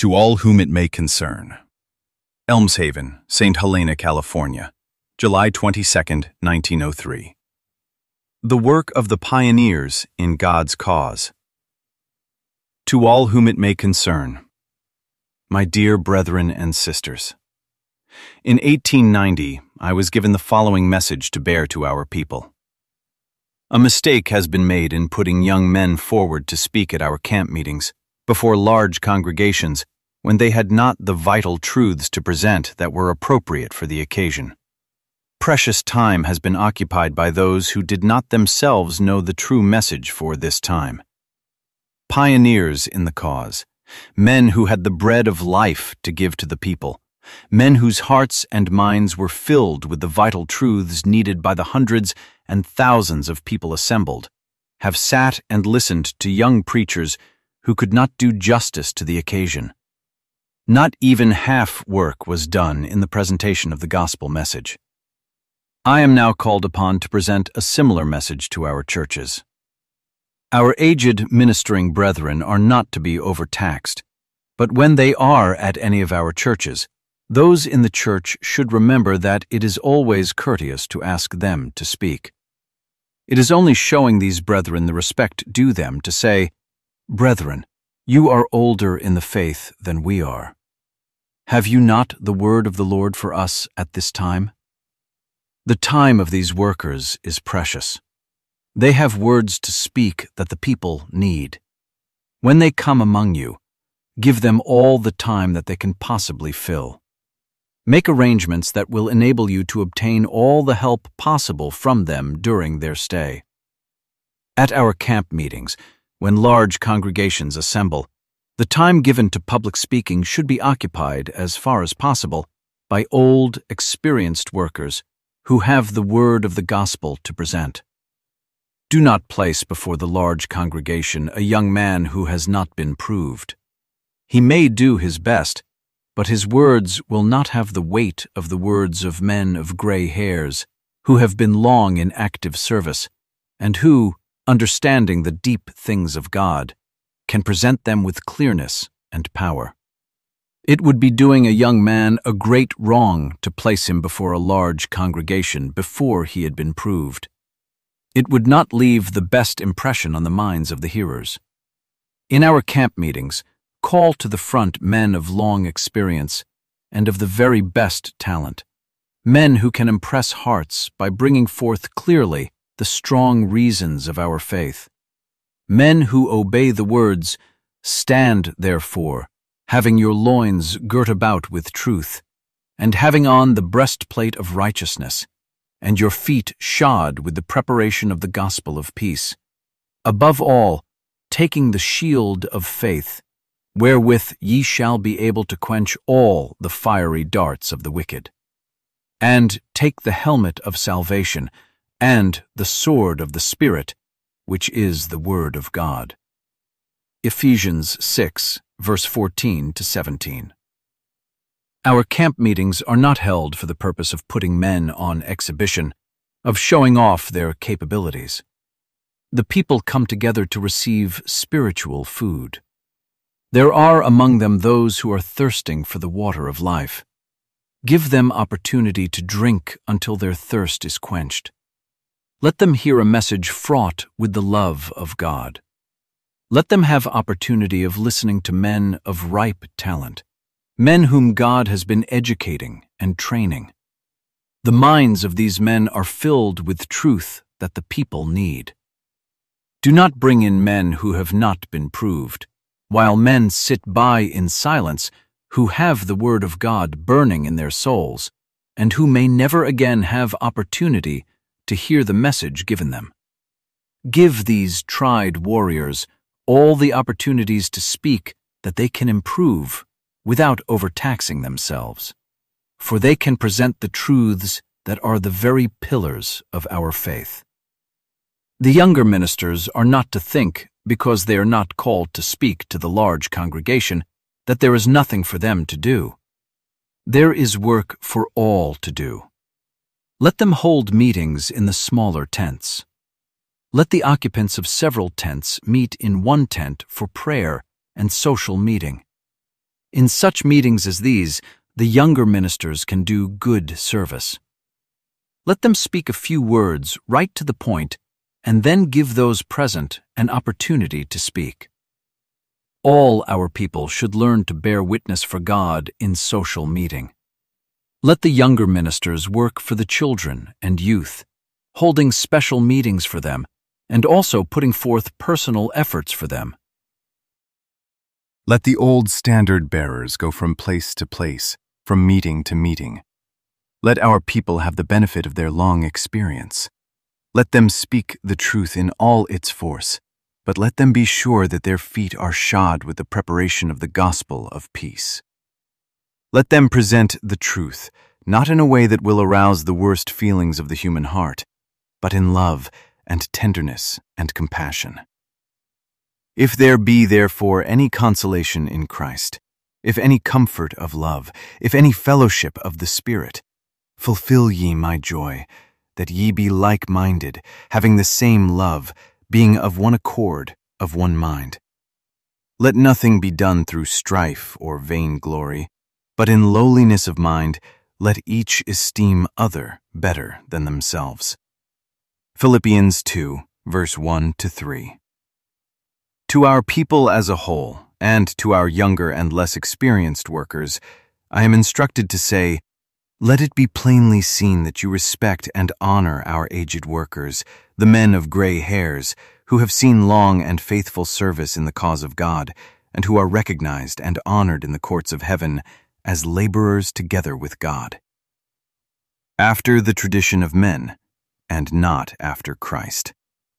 To all whom it may concern. Elmshaven, St. Helena, California, July 22, 1903. The work of the pioneers in God's cause. To all whom it may concern. My dear brethren and sisters, in 1890, I was given the following message to bear to our people. A mistake has been made in putting young men forward to speak at our camp meetings, before large congregations, when they had not the vital truths to present that were appropriate for the occasion. Precious time has been occupied by those who did not themselves know the true message for this time. Pioneers in the cause, men who had the bread of life to give to the people, men whose hearts and minds were filled with the vital truths needed by the hundreds and thousands of people assembled, have sat and listened to young preachers who could not do justice to the occasion. Not even half work was done in the presentation of the gospel message. I am now called upon to present a similar message to our churches. Our aged ministering brethren are not to be overtaxed, but when they are at any of our churches, those in the church should remember that it is always courteous to ask them to speak. It is only showing these brethren the respect due them to say, "Brethren, you are older in the faith than we are. Have you not the word of the Lord for us at this time?" The time of these workers is precious. They have words to speak that the people need. When they come among you, give them all the time that they can possibly fill. Make arrangements that will enable you to obtain all the help possible from them during their stay. At our camp meetings, when large congregations assemble, the time given to public speaking should be occupied, as far as possible, by old, experienced workers who have the word of the gospel to present. Do not place before the large congregation a young man who has not been proved. He may do his best, but his words will not have the weight of the words of men of gray hairs, who have been long in active service, and who, understanding the deep things of God, can present them with clearness and power. It would be doing a young man a great wrong to place him before a large congregation before he had been proved. It would not leave the best impression on the minds of the hearers. In our camp meetings, call to the front men of long experience and of the very best talent, men who can impress hearts by bringing forth clearly the strong reasons of our faith, men who obey the words, "Stand, therefore, having your loins girt about with truth, and having on the breastplate of righteousness, and your feet shod with the preparation of the gospel of peace. Above all, taking the shield of faith, wherewith ye shall be able to quench all the fiery darts of the wicked. And take the helmet of salvation, and the sword of the Spirit, which is the word of God." Ephesians 6, verse 14 to 17. Our camp meetings are not held for the purpose of putting men on exhibition, of showing off their capabilities. The people come together to receive spiritual food. There are among them those who are thirsting for the water of life. Give them opportunity to drink until their thirst is quenched. Let them hear a message fraught with the love of God. Let them have opportunity of listening to men of ripe talent, men whom God has been educating and training. The minds of these men are filled with truth that the people need. Do not bring in men who have not been proved, while men sit by in silence who have the word of God burning in their souls, and who may never again have opportunity to hear the message given them. Give these tried warriors all the opportunities to speak that they can improve without overtaxing themselves, for they can present the truths that are the very pillars of our faith. The younger ministers are not to think, because they are not called to speak to the large congregation, that there is nothing for them to do. There is work for all to do. Let them hold meetings in the smaller tents. Let the occupants of several tents meet in one tent for prayer and social meeting. In such meetings as these, the younger ministers can do good service. Let them speak a few words right to the point, and then give those present an opportunity to speak. All our people should learn to bear witness for God in social meeting. Let the younger ministers work for the children and youth, holding special meetings for them, and also putting forth personal efforts for them. Let the old standard bearers go from place to place, from meeting to meeting. Let our people have the benefit of their long experience. Let them speak the truth in all its force, but let them be sure that their feet are shod with the preparation of the gospel of peace. Let them present the truth, not in a way that will arouse the worst feelings of the human heart, but in love and tenderness and compassion. If there be therefore any consolation in Christ, if any comfort of love, if any fellowship of the Spirit, fulfill ye my joy, that ye be like-minded, having the same love, being of one accord, of one mind. Let nothing be done through strife or vainglory, but in lowliness of mind let each esteem other better than themselves. Philippians 2, verse 1-3. To our people as a whole, and to our younger and less experienced workers, I am instructed to say, let it be plainly seen that you respect and honor our aged workers, the men of gray hairs, who have seen long and faithful service in the cause of God, and who are recognized and honored in the courts of heaven as laborers together with God. After the tradition of men, and not after Christ.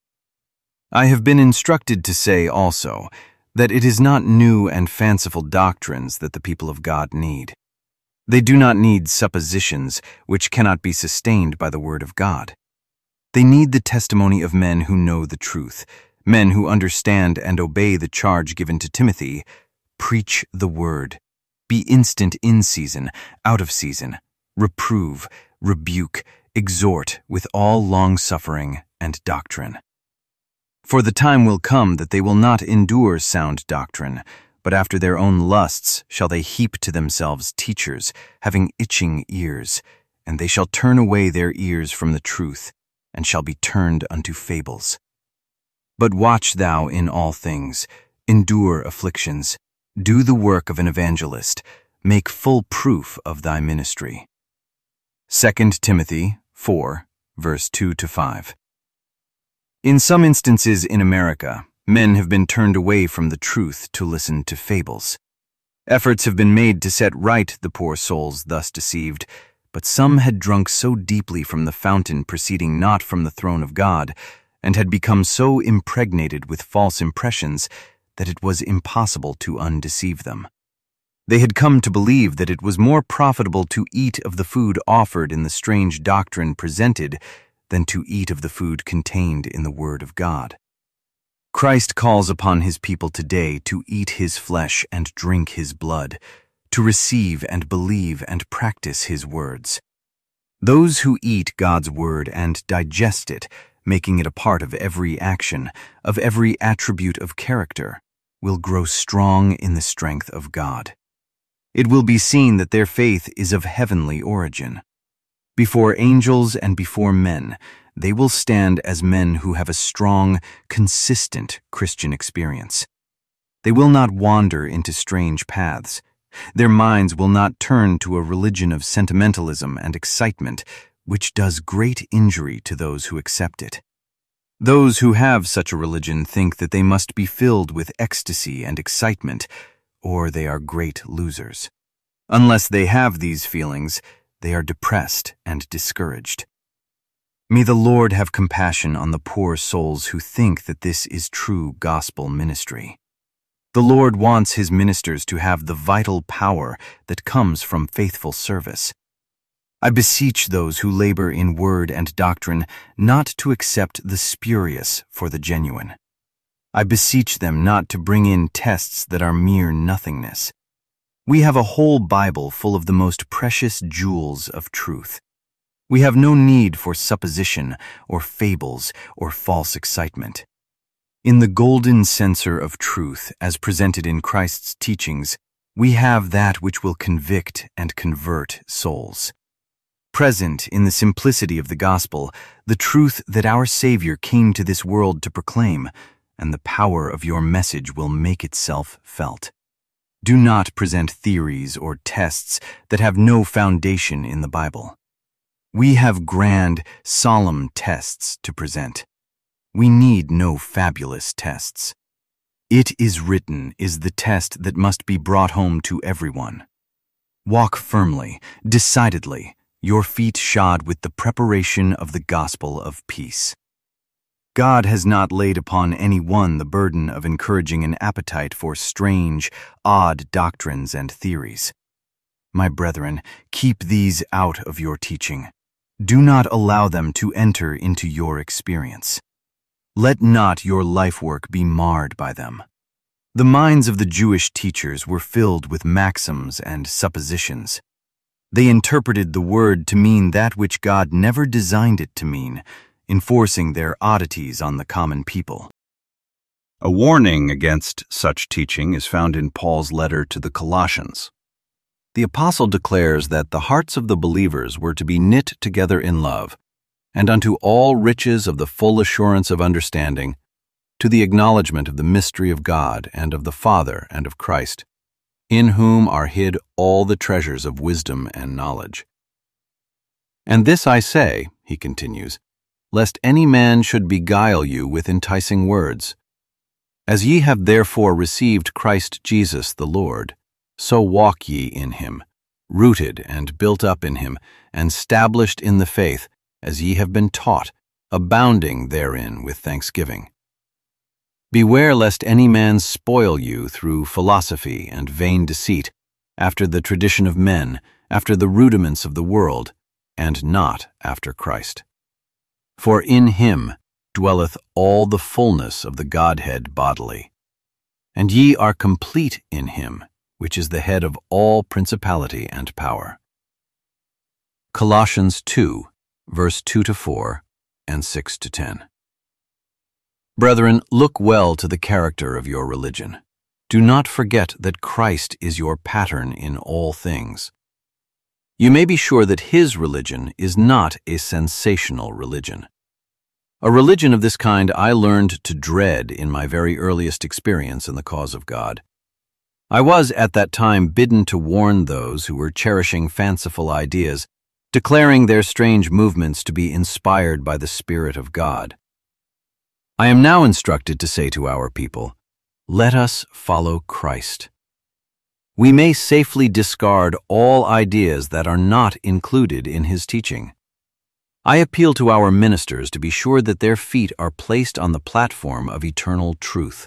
I have been instructed to say also that it is not new and fanciful doctrines that the people of God need. They do not need suppositions which cannot be sustained by the word of God. They need the testimony of men who know the truth, men who understand and obey the charge given to Timothy, preach the word, be instant in season, out of season, reprove, rebuke, exhort with all long-suffering and doctrine. For the time will come that they will not endure sound doctrine, but after their own lusts shall they heap to themselves teachers, having itching ears, and they shall turn away their ears from the truth, and shall be turned unto fables. But watch thou in all things, endure afflictions, do the work of an evangelist, make full proof of thy ministry. 2 Timothy 4, verse 2-5. In some instances in America, men have been turned away from the truth to listen to fables. Efforts have been made to set right the poor souls thus deceived, but some had drunk so deeply from the fountain proceeding not from the throne of God, and had become so impregnated with false impressions that it was impossible to undeceive them. They had come to believe that it was more profitable to eat of the food offered in the strange doctrine presented than to eat of the food contained in the Word of God. Christ calls upon his people today to eat his flesh and drink his blood, to receive and believe and practice his words. Those who eat God's word and digest it, making it a part of every action, of every attribute of character, will grow strong in the strength of God. It will be seen that their faith is of heavenly origin. Before angels and before men, they will stand as men who have a strong, consistent Christian experience. They will not wander into strange paths. Their minds will not turn to a religion of sentimentalism and excitement, which does great injury to those who accept it. Those who have such a religion think that they must be filled with ecstasy and excitement, or they are great losers. Unless they have these feelings, they are depressed and discouraged. May the Lord have compassion on the poor souls who think that this is true gospel ministry. The Lord wants his ministers to have the vital power that comes from faithful service. I beseech those who labor in word and doctrine not to accept the spurious for the genuine. I beseech them not to bring in tests that are mere nothingness. We have a whole Bible full of the most precious jewels of truth. We have no need for supposition or fables or false excitement. In the golden censer of truth, as presented in Christ's teachings, We have that which will convict and convert souls. Present in the simplicity of the gospel, the truth that our Savior came to this world to proclaim, and the power of your message will make itself felt. Do not present theories or tests that have no foundation in the Bible. We have grand, solemn tests to present. We need no fabulous tests. It is written is the test that must be brought home to everyone. Walk firmly, decidedly, your feet shod with the preparation of the gospel of peace. God has not laid upon any one the burden of encouraging an appetite for strange, odd doctrines and theories. My brethren, keep these out of your teaching. Do not allow them to enter into your experience. Let not your life work be marred by them. The minds of the Jewish teachers were filled with maxims and suppositions. They interpreted the word to mean that which God never designed it to mean, enforcing their oddities on the common people. A warning against such teaching is found in Paul's letter to the Colossians. The apostle declares that the hearts of the believers were to be knit together in love, and unto all riches of the full assurance of understanding, to the acknowledgement of the mystery of God and of the Father and of Christ, in whom are hid all the treasures of wisdom and knowledge. And this I say, he continues, lest any man should beguile you with enticing words. As ye have therefore received Christ Jesus the Lord, so walk ye in him, rooted and built up in him, and stablished in the faith, as ye have been taught, abounding therein with thanksgiving. Beware lest any man spoil you through philosophy and vain deceit, after the tradition of men, after the rudiments of the world, and not after Christ. For in him dwelleth all the fullness of the Godhead bodily. And ye are complete in him, which is the head of all principality and power. Colossians 2, verse 2-4 and 6-10. Brethren, look well to the character of your religion. Do not forget that Christ is your pattern in all things. You may be sure that his religion is not a sensational religion. A religion of this kind I learned to dread in my very earliest experience in the cause of God. I was at that time bidden to warn those who were cherishing fanciful ideas, declaring their strange movements to be inspired by the Spirit of God. I am now instructed to say to our people, let us follow Christ. We may safely discard all ideas that are not included in his teaching. I appeal to our ministers to be sure that their feet are placed on the platform of eternal truth.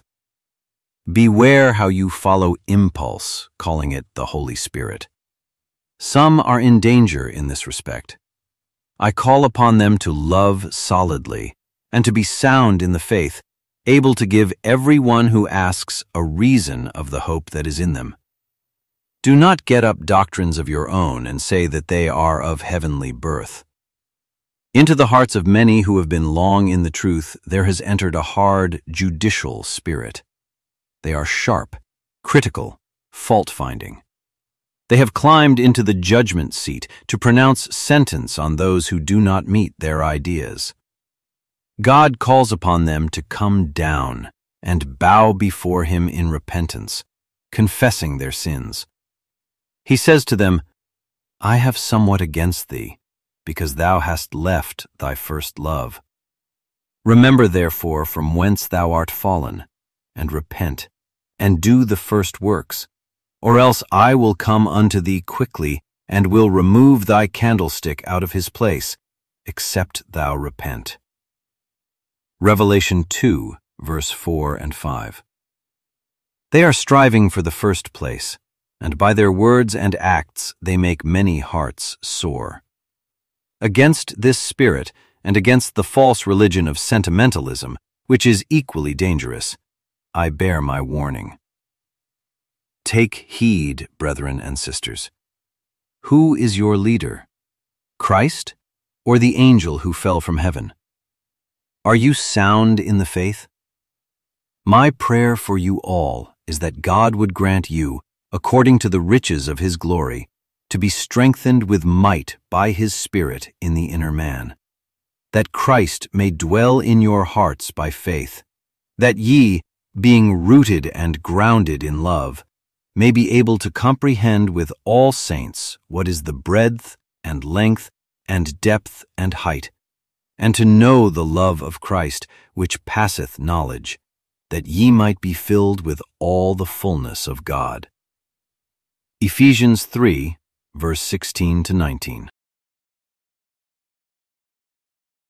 Beware how you follow impulse, calling it the Holy Spirit. Some are in danger in this respect. I call upon them to love solidly and to be sound in the faith, able to give every one who asks a reason of the hope that is in them. Do not get up doctrines of your own and say that they are of heavenly birth. Into the hearts of many who have been long in the truth there has entered a hard, judicial spirit. They are sharp, critical, fault-finding. They have climbed into the judgment seat to pronounce sentence on those who do not meet their ideas. God calls upon them to come down and bow before him in repentance, confessing their sins. He says to them, I have somewhat against thee, because thou hast left thy first love. Remember therefore from whence thou art fallen, and repent, and do the first works, or else I will come unto thee quickly, and will remove thy candlestick out of his place, except thou repent. Revelation 2, verse 4 and 5. They are striving for the first place, and by their words and acts they make many hearts sore. Against this spirit, and against the false religion of sentimentalism, which is equally dangerous, I bear my warning. Take heed, brethren and sisters. Who is your leader? Christ, or the angel who fell from heaven? Are you sound in the faith? My prayer for you all is that God would grant you, according to the riches of his glory, to be strengthened with might by his Spirit in the inner man, that Christ may dwell in your hearts by faith, that ye, being rooted and grounded in love, may be able to comprehend with all saints what is the breadth and length and depth and height, and to know the love of Christ, which passeth knowledge, that ye might be filled with all the fullness of God. Ephesians 3, verse 16 to 19.